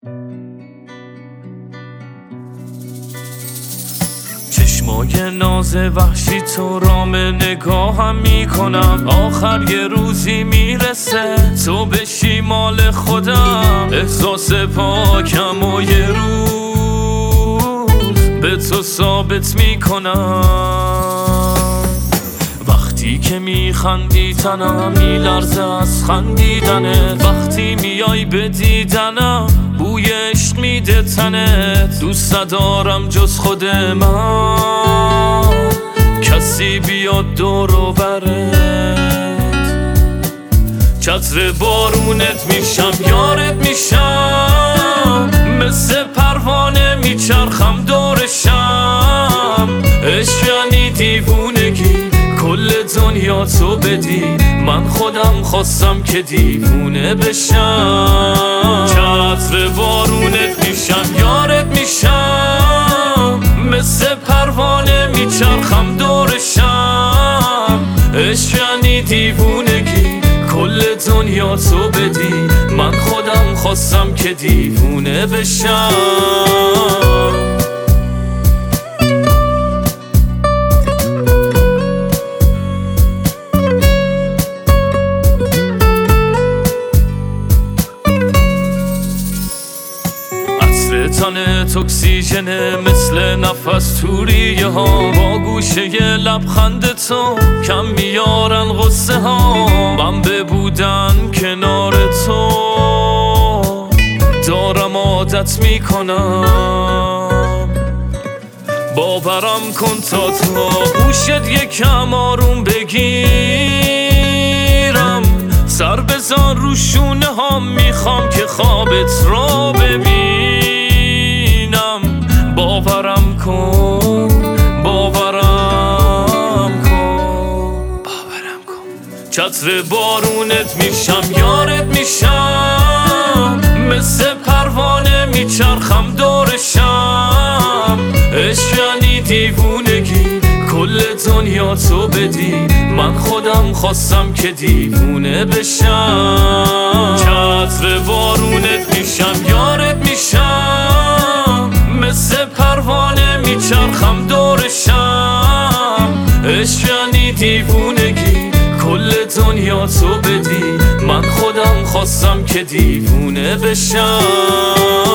چشمای ناز وحشی تو رام نگاهم میکنم، آخر یه روزی میرسه تو بشی مال خودم. احساس پاکم و یه روز به تو ثابت میکنم. وقتی که میخندی تنم میلرزه از خندیدنت، وقتی میای به دیدنم بوی عشق میده تنت. دوست ندارم جز خود من کسی بیاد دور و برت، چتر بارونت میشم یارت میشم، مثل پروانه میچرخم دورشم. عشق یعنی دیوونگی کل دنیا تو بدی، من خودم خواستم که دیوونه بشم. چتر بارونت میشم یارت میشم، مثل پروانه میچرخم دورشم. عشق یعنی دیوونگی کل دنیا تو بدی، من خودم خواستم که دیوونه بشم. تنت اکسیژنه مثل نفس توریه ها، با گوشه لبخند تو کم میارن غصه ها. من ببودن کنار تو دارم عادت میکنم، باورم کن تا تو گوشت یکم آروم بگیرم. سر بزن رو شونه ها میخوام که خوابت را ببینم. باورم کن باورم کن باورم کن. چتر بارونت میشم یارت میشم، مثل پروانه میچرخم دورشم. عشق یعنی دیوونگی کل دنیا تو بدی، من خودم خواستم که دیوونه بشم. چتر بارونت میشم یارت میشم، مثل پروانه میچرخم دورشم. عشق یعنی دیوونگی کل دنیا تو بدی، من خودم خواستم که دیوونه بشم.